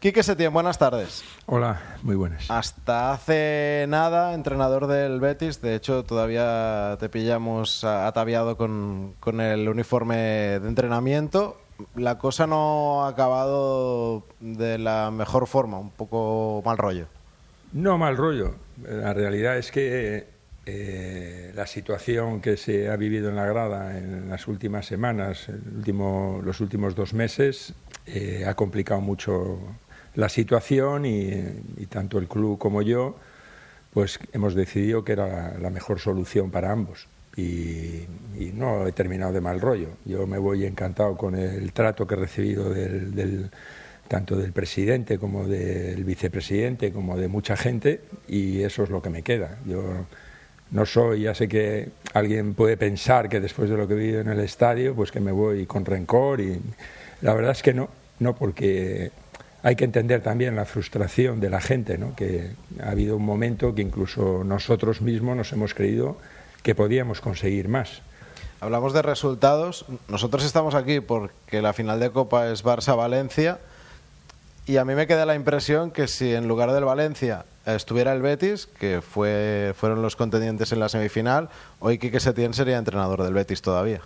Quique Setién, buenas tardes. Hola, muy buenas. Hasta hace nada, entrenador del Betis. De hecho, todavía te pillamos ataviado con el uniforme de entrenamiento. La cosa no ha acabado de la mejor forma, un poco mal rollo. No mal rollo. La realidad es que la situación que se ha vivido en la grada en las últimas semanas, los últimos 2 meses, ha complicado mucho la situación y tanto el club como yo pues hemos decidido que era la mejor solución para ambos y no he terminado de mal rollo. Yo me voy encantado con el trato que he recibido tanto del presidente como del vicepresidente como de mucha gente, y eso es lo que me queda. Yo no soy, ya sé que alguien puede pensar que después de lo que he vivido en el estadio pues que me voy con rencor, y la verdad es que no, porque hay que entender también la frustración de la gente, ¿no? Que ha habido un momento que incluso nosotros mismos nos hemos creído que podíamos conseguir más. Hablamos de resultados. Nosotros estamos aquí porque la final de Copa es Barça-Valencia, y a mí me queda la impresión que si en lugar del Valencia estuviera el Betis, que fueron los contendientes en la semifinal, hoy Quique Setién sería entrenador del Betis todavía.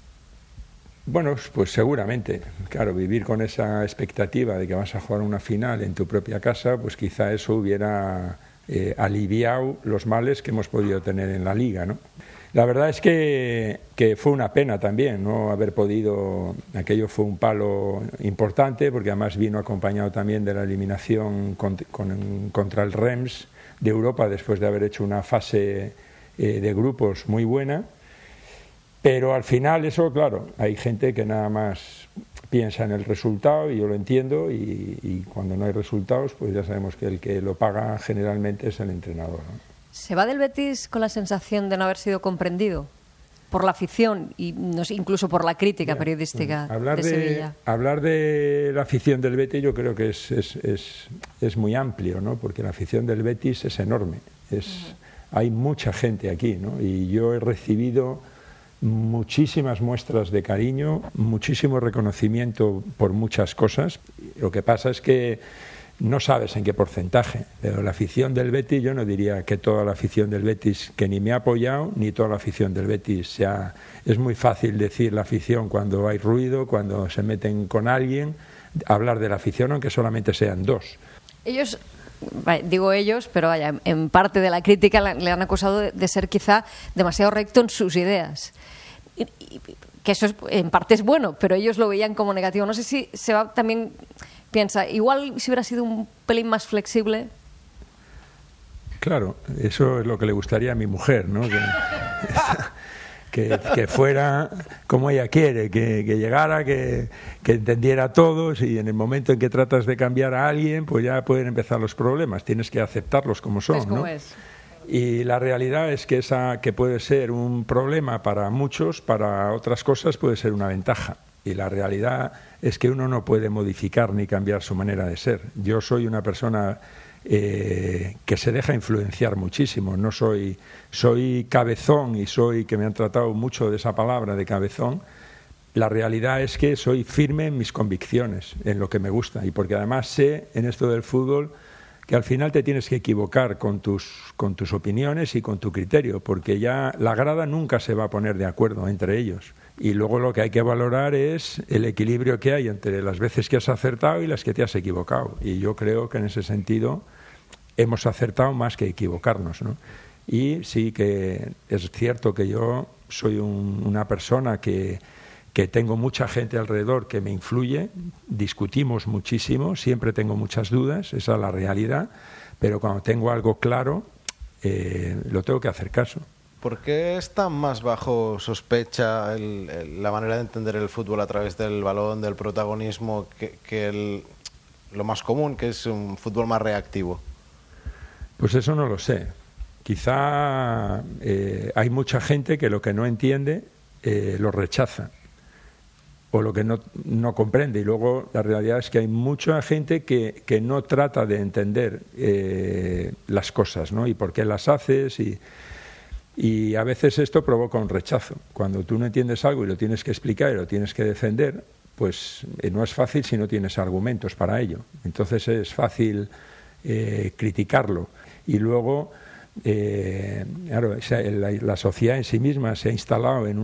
Bueno, pues seguramente. Claro, vivir con esa expectativa de que vas a jugar una final en tu propia casa, pues quizá eso hubiera aliviado los males que hemos podido tener en la Liga, ¿no? La verdad es que fue una pena también no haber podido. Aquello fue un palo importante, porque además vino acompañado también de la eliminación contra el Reims de Europa, después de haber hecho una fase de grupos muy buena. Pero al final eso, claro, hay gente que nada más piensa en el resultado, y yo lo entiendo, y cuando no hay resultados, pues ya sabemos que el que lo paga generalmente es el entrenador, ¿no? ¿Se va del Betis con la sensación de no haber sido comprendido por la afición y incluso por la crítica periodística de Sevilla? Hablar de la afición del Betis yo creo que es muy amplio, ¿no? Porque la afición del Betis es enorme. Hay mucha gente aquí, ¿no? Y yo he recibido muchísimas muestras de cariño, muchísimo reconocimiento por muchas cosas. Lo que pasa es que no sabes en qué porcentaje, pero la afición del Betis, yo no diría que toda la afición del Betis que ni me ha apoyado, ni toda la afición del Betis es muy fácil decir la afición cuando hay ruido, cuando se meten con alguien, hablar de la afición aunque solamente sean 2. Ellos, digo ellos, pero vaya, en parte de la crítica le han acusado de ser quizá demasiado recto en sus ideas. Que eso en parte es bueno, pero ellos lo veían como negativo. No sé si se va también. Piensa, igual si hubiera sido un pelín más flexible. Claro, eso es lo que le gustaría a mi mujer, ¿no? Que fuera como ella quiere, que llegara, que entendiera a todos, y en el momento en que tratas de cambiar a alguien, pues ya pueden empezar los problemas. Tienes que aceptarlos como son, ¿no? Y la realidad es que esa que puede ser un problema para muchos, para otras cosas puede ser una ventaja. Y la realidad es que uno no puede modificar ni cambiar su manera de ser. Yo soy una persona que se deja influenciar muchísimo. No soy cabezón, y que me han tratado mucho de esa palabra de cabezón. La realidad es que soy firme en mis convicciones, en lo que me gusta, y porque además sé en esto del fútbol que al final te tienes que equivocar con tus opiniones y con tu criterio, porque ya la grada nunca se va a poner de acuerdo entre ellos. Y luego lo que hay que valorar es el equilibrio que hay entre las veces que has acertado y las que te has equivocado. Y yo creo que en ese sentido hemos acertado más que equivocarnos, ¿no? Y sí que es cierto que yo soy una persona que tengo mucha gente alrededor que me influye, discutimos muchísimo, siempre tengo muchas dudas, esa es la realidad, pero cuando tengo algo claro, lo tengo que hacer caso. ¿Por qué está más bajo sospecha la manera de entender el fútbol a través del balón, del protagonismo, que lo más común, que es un fútbol más reactivo? Pues eso no lo sé. Quizá hay mucha gente que lo que no entiende lo rechaza, o lo que no comprende, y luego la realidad es que hay mucha gente que no trata de entender las cosas, ¿no? Y por qué las haces, y a veces esto provoca un rechazo. Cuando tú no entiendes algo y lo tienes que explicar y lo tienes que defender, pues no es fácil si no tienes argumentos para ello. Entonces es fácil criticarlo. Y luego, claro, la sociedad en sí misma se ha instalado en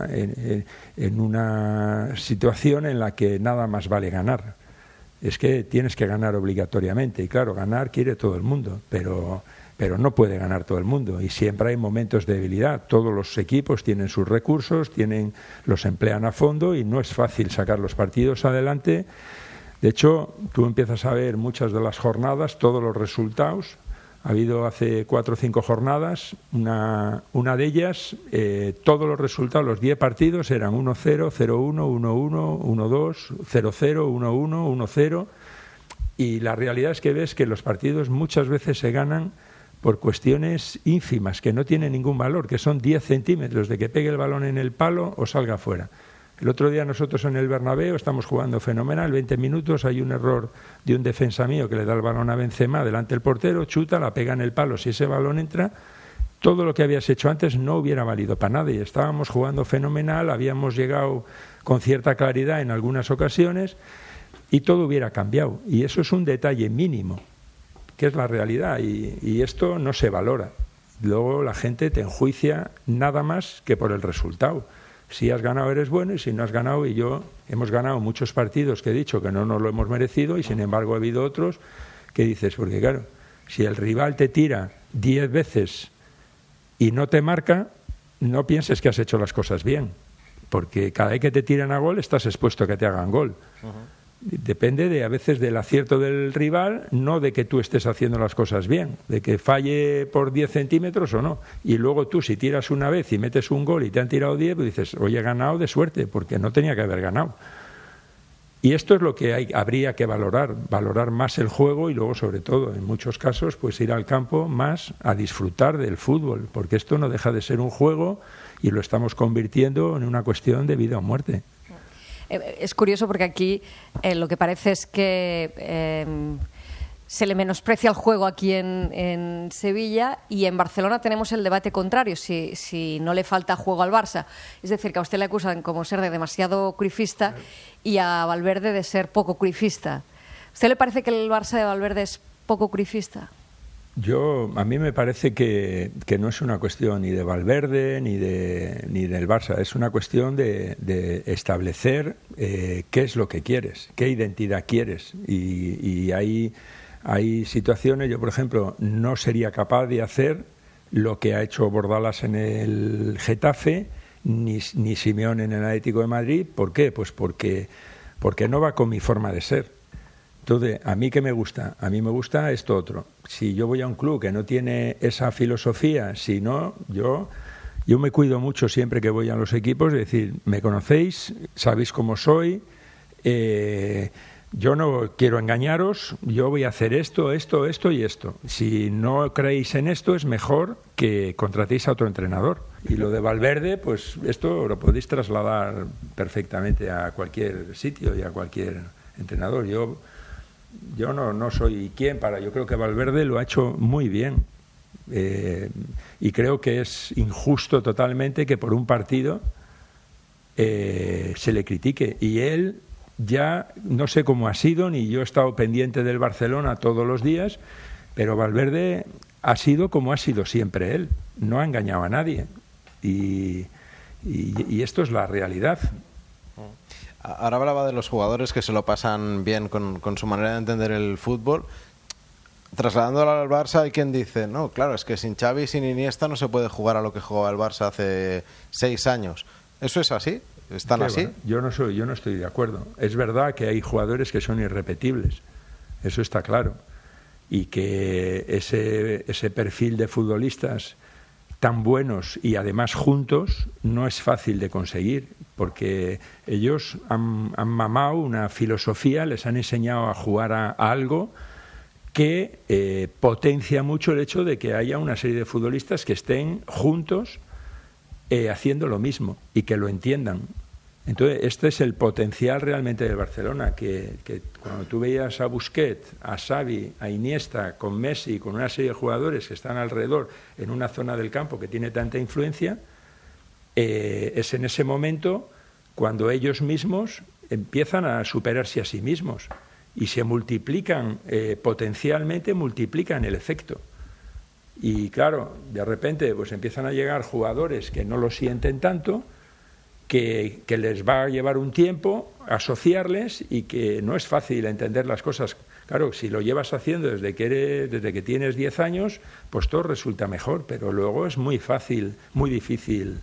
una situación en la que nada más vale ganar. Es que tienes que ganar obligatoriamente. Y claro, ganar quiere todo el mundo, pero no puede ganar todo el mundo, y siempre hay momentos de debilidad. Todos los equipos tienen sus recursos, los emplean a fondo, y no es fácil sacar los partidos adelante. De hecho, tú empiezas a ver muchas de las jornadas, todos los resultados. Ha habido hace 4 o 5 jornadas, una de ellas, todos los resultados, los 10 partidos eran 1-0, 0-1, 1-1, 1-2, 0-0, 1-1, 1-0, y la realidad es que ves que los partidos muchas veces se ganan por cuestiones ínfimas, que no tienen ningún valor, que son 10 centímetros de que pegue el balón en el palo o salga fuera. El otro día nosotros en el Bernabéu estamos jugando fenomenal, 20 minutos, hay un error de un defensa mío que le da el balón a Benzema delante del portero, chuta, la pega en el palo. Si ese balón entra, todo lo que habías hecho antes no hubiera valido para nada, y estábamos jugando fenomenal, habíamos llegado con cierta claridad en algunas ocasiones y todo hubiera cambiado. Y eso es un detalle mínimo, que es la realidad, y esto no se valora. Luego la gente te enjuicia nada más que por el resultado. Si has ganado eres bueno, y si no has ganado, y yo hemos ganado muchos partidos que he dicho que no nos lo hemos merecido, y sin embargo ha habido otros que dices, porque claro, si el rival te tira 10 veces y no te marca, no pienses que has hecho las cosas bien, porque cada vez que te tiran a gol estás expuesto a que te hagan gol. Depende a veces del acierto del rival, no de que tú estés haciendo las cosas bien, de que falle por 10 centímetros o no. Y luego tú, si tiras una vez y metes un gol y te han tirado 10, pues dices, oye, he ganado de suerte, porque no tenía que haber ganado. Y esto es lo que habría que valorar más el juego, y luego, sobre todo, en muchos casos, pues ir al campo más a disfrutar del fútbol, porque esto no deja de ser un juego y lo estamos convirtiendo en una cuestión de vida o muerte. Es curioso porque aquí lo que parece es que se le menosprecia el juego aquí en Sevilla, y en Barcelona tenemos el debate contrario, si no le falta juego al Barça. Es decir, que a usted le acusan como ser de demasiado cruyffista y a Valverde de ser poco cruyffista. ¿A usted le parece que el Barça de Valverde es poco cruyffista? A mí me parece que no es una cuestión ni de Valverde ni del Barça, es una cuestión de establecer qué es lo que quieres, qué identidad quieres, y hay situaciones. Yo, por ejemplo, no sería capaz de hacer lo que ha hecho Bordalas en el Getafe, ni Simeone en el Atlético de Madrid. ¿Por qué? Pues porque no va con mi forma de ser. Entonces, ¿a mí qué me gusta? A mí me gusta esto otro. Si yo voy a un club que no tiene esa filosofía, si no, yo me cuido mucho siempre que voy a los equipos, es decir, me conocéis, sabéis cómo soy, yo no quiero engañaros, yo voy a hacer esto y esto. Si no creéis en esto, es mejor que contratéis a otro entrenador. Y lo de Valverde, pues esto lo podéis trasladar perfectamente a cualquier sitio y a cualquier entrenador. Yo no soy quien para... Yo creo que Valverde lo ha hecho muy bien, y creo que es injusto totalmente que por un partido se le critique. Y él ya no sé cómo ha sido, ni yo he estado pendiente del Barcelona todos los días, pero Valverde ha sido como ha sido siempre él, no ha engañado a nadie, y esto es la realidad. Ahora hablaba de los jugadores que se lo pasan bien con su manera de entender el fútbol. Trasladándolo al Barça, hay quien dice, no, claro, es que sin Xavi y sin Iniesta no se puede jugar a lo que jugaba el Barça hace 6 años. ¿Eso es así? ¿Están así? Bueno, yo no estoy de acuerdo. Es verdad que hay jugadores que son irrepetibles, eso está claro, y que ese perfil de futbolistas tan buenos y además juntos no es fácil de conseguir, porque ellos han mamado una filosofía, les han enseñado a jugar a algo que potencia mucho el hecho de que haya una serie de futbolistas que estén juntos haciendo lo mismo y que lo entiendan. Entonces, este es el potencial realmente del Barcelona, que cuando tú veías a Busquets, a Xavi, a Iniesta, con Messi, con una serie de jugadores que están alrededor en una zona del campo que tiene tanta influencia, es en ese momento cuando ellos mismos empiezan a superarse a sí mismos y se multiplican, potencialmente multiplican el efecto. Y claro, de repente pues empiezan a llegar jugadores que no lo sienten tanto, que les va a llevar un tiempo asociarles y que no es fácil entender las cosas. Claro, si lo llevas haciendo desde que tienes 10 años, pues todo resulta mejor, pero luego es muy difícil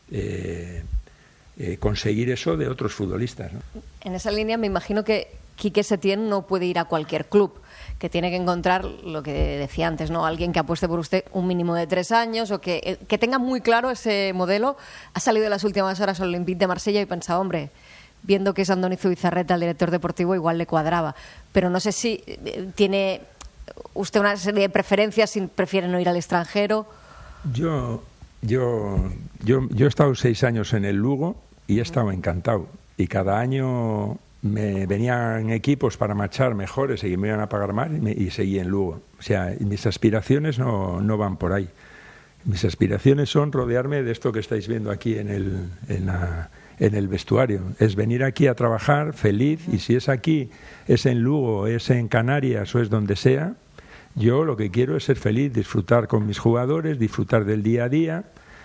conseguir eso de otros futbolistas, ¿no? En esa línea me imagino que Quique Setién no puede ir a cualquier club, que tiene que encontrar lo que decía antes, ¿no? Alguien que apueste por usted un mínimo de 3 años o que tenga muy claro ese modelo. Ha salido en las últimas horas al Olympique de Marsella y pensado, hombre, viendo que es Andoni Zubizarreta el director deportivo, igual le cuadraba. Pero no sé si tiene usted una serie de preferencias, si prefiere no ir al extranjero. Yo he estado 6 años en el Lugo y he estado encantado. Y cada año me venían equipos para marchar mejores y me iban a pagar más y seguí en Lugo. O sea, mis aspiraciones no van por ahí. Mis aspiraciones son rodearme de esto que estáis viendo aquí en el vestuario. Es venir aquí a trabajar feliz, y si es aquí, es en Lugo, es en Canarias o es donde sea, yo lo que quiero es ser feliz, disfrutar con mis jugadores, disfrutar del día a día.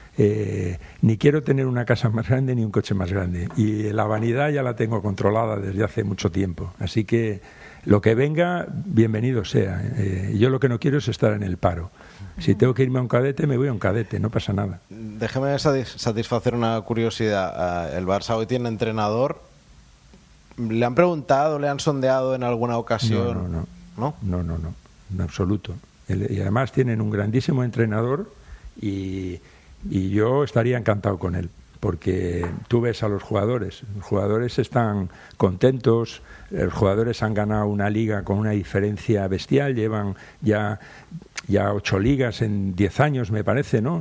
Ni quiero tener una casa más grande ni un coche más grande, y la vanidad ya la tengo controlada desde hace mucho tiempo, así que lo que venga, bienvenido sea. Yo lo que no quiero es estar en el paro. Si tengo que irme a un cadete, me voy a un cadete, no pasa nada. Déjeme satisfacer una curiosidad. El Barça hoy tiene entrenador. ¿Le han preguntado, le han sondeado en alguna ocasión? No, en absoluto. Y además tienen un grandísimo entrenador y yo estaría encantado con él, porque tú ves a los jugadores están contentos, los jugadores han ganado una liga con una diferencia bestial, llevan ya 8 ligas en 10 años, me parece, ¿no?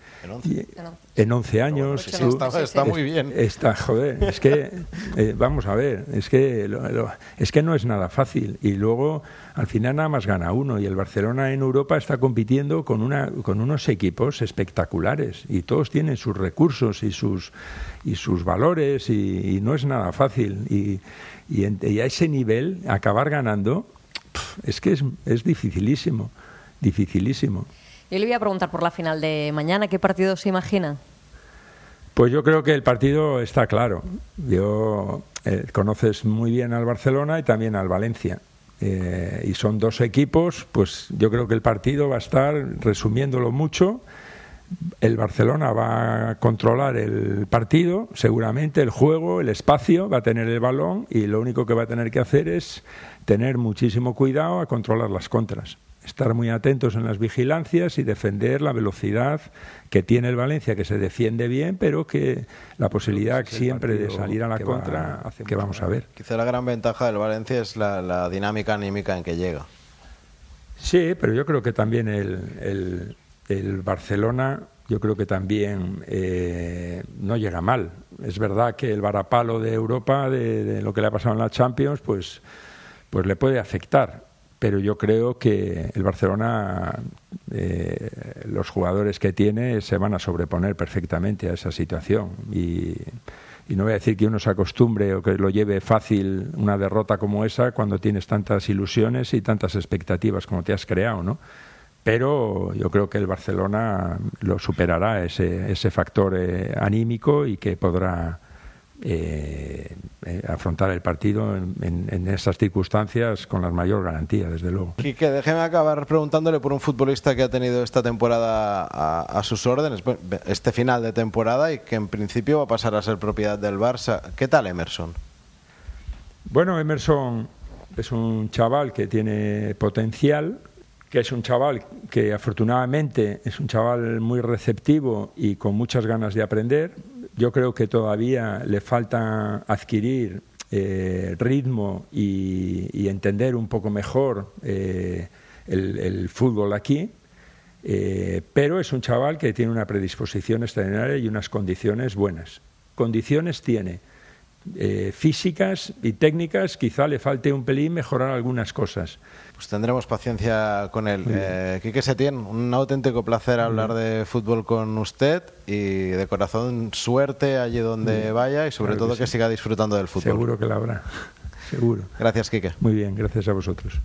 En 11 años. Sí, está muy bien. Joder, es que, vamos a ver, es que no es nada fácil. Y luego, al final, nada más gana uno. Y el Barcelona en Europa está compitiendo con unos equipos espectaculares. Y todos tienen sus recursos y sus valores. Y no es nada fácil. Y a ese nivel, acabar ganando, es que es dificilísimo. Dificilísimo. Yo le voy a preguntar por la final de mañana. ¿Qué partido se imagina? Pues yo creo que el partido está claro. Conoces muy bien al Barcelona y también al Valencia. Y son 2 equipos, pues yo creo que el partido va a estar, resumiéndolo mucho, el Barcelona va a controlar el partido, seguramente el juego, el espacio, va a tener el balón y lo único que va a tener que hacer es tener muchísimo cuidado a controlar las contras. Estar muy atentos en las vigilancias y defender la velocidad que tiene el Valencia, que se defiende bien, pero que la posibilidad siempre de salir a la contra hace que vamos a ver. Quizá la gran ventaja del Valencia es la dinámica anímica en que llega. Sí, pero yo creo que también el Barcelona, yo creo que también no llega mal. Es verdad que el varapalo de Europa, de lo que le ha pasado en la Champions, pues le puede afectar. Pero yo creo que el Barcelona, los jugadores que tiene se van a sobreponer perfectamente a esa situación. Y no voy a decir que uno se acostumbre o que lo lleve fácil una derrota como esa cuando tienes tantas ilusiones y tantas expectativas como te has creado, ¿no? Pero yo creo que el Barcelona lo superará ese factor anímico y que podrá afrontar el partido en esas circunstancias con la mayor garantía, desde luego. Quique, déjeme acabar preguntándole por un futbolista que ha tenido esta temporada a sus órdenes, este final de temporada, y que en principio va a pasar a ser propiedad del Barça. ¿Qué tal Emerson? Bueno, Emerson es un chaval que tiene potencial, que es un chaval que afortunadamente es un chaval muy receptivo y con muchas ganas de aprender. Yo creo que todavía le falta adquirir ritmo y entender un poco mejor el fútbol aquí, pero es un chaval que tiene una predisposición extraordinaria y unas condiciones buenas. Condiciones tiene. físicas y técnicas, quizá le falte un pelín mejorar algunas cosas. Pues tendremos paciencia con él. Quique Setién, un auténtico placer hablar de fútbol con usted y de corazón suerte allí donde vaya y sobre todo que siga disfrutando del fútbol. Seguro que la habrá, seguro. Gracias, Quique. Muy bien, gracias a vosotros.